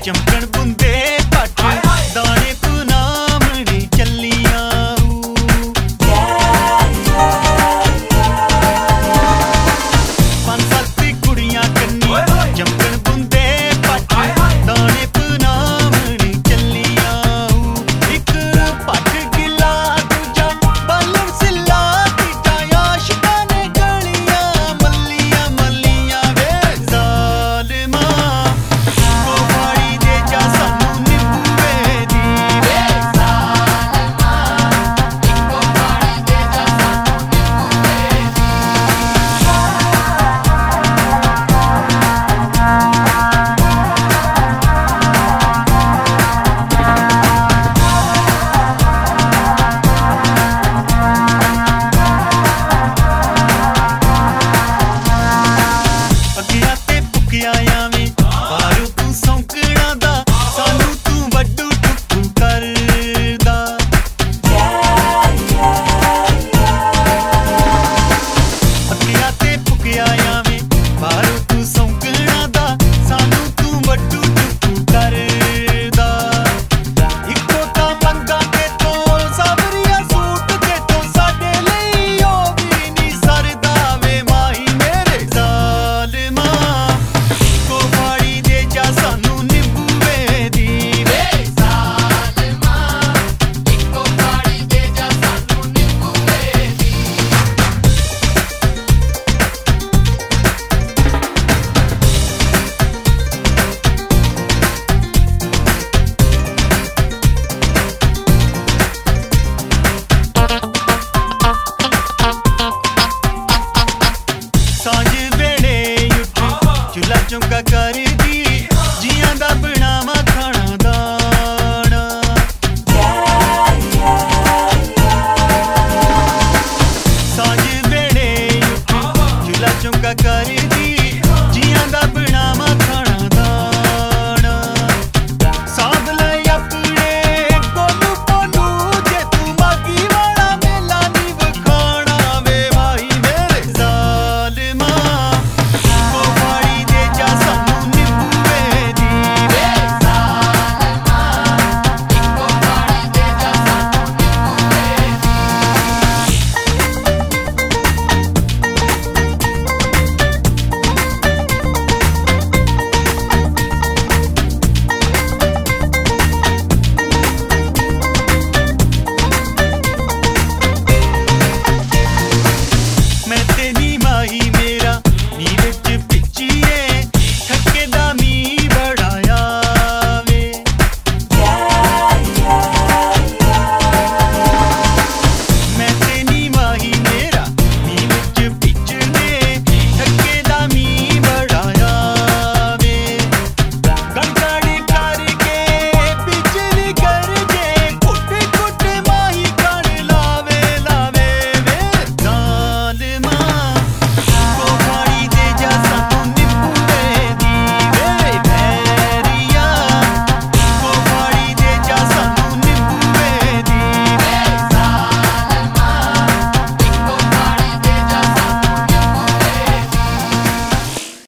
चमकण बुंदे पट दाने पुनामणी चलियां पंज सत्त कुड़ियां कन्नी चमकण बुंदे पट दाने पुनामणी चलियां इक पट गिला दूजा बालन सिला तीजा आशिकां ने गलियां मल्लियां मल्लियां वे जालिमा को फाड़ी दे जा सानू निबूए दी वे जालिमा को फाड़ी दे जा सानू निबूए दी अगिया ते भुखिया आवें बाहरों तू सौंकड़ा दा सानू तू वड्डू टुक्कू करदा अगिया ते भुखिया आवें बाहरों तू सौंकड़ा दा सानू तू वड्डू टुक्कू करदा इक्को तां मंगा ते तो सावरिया सूट ते तो साडे लई ओ भी नी सरदा वे माही मेरे जालिमा को फाड़ी दे जा सानू निबूए दी वे जालिमा को फाड़ी दे जा सानू निबूए दी सांझ वेले उठ चुल्हा चौंका कर दी